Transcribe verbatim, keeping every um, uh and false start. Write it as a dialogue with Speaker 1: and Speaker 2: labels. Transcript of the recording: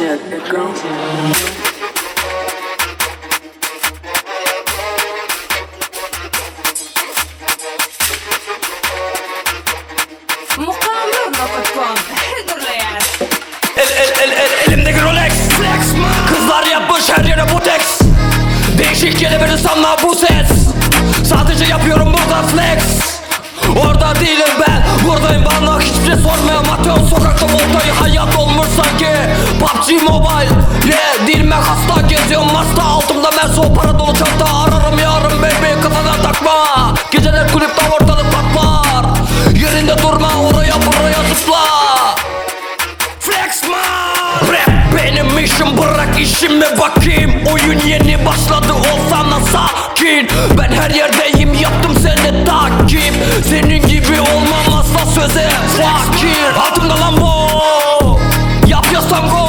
Speaker 1: El el el el elimdeki Rolex Flex man. Kızlar yapmış her yere Botex. Değişik gelebilir insanlar bu ses. Sadece yapıyorum burada flex. Orada değilim ben, buradayım, bana hiçbir şey sormayan. Atıyorum sokakta voltayı, hayat olmuş sanki P U B G Mobile, yeah. Dilime hasta, geziyorum Mars'ta. Altımda Merso, para dolu çanta. Ararım yarın baby, kafana takma. Geceler kulüpte, ortalık patlar. Yerinde durma, oraya buraya zıpla. Flex man. Rap benim işim, bırak işimi bakayım. Oyun yeni başladı, olsana sakin. Ben her yerdeyim, yaptım seni takip. Senin gibi olmam asla söze fakir. Altımda Lambo, yapıyorsam go.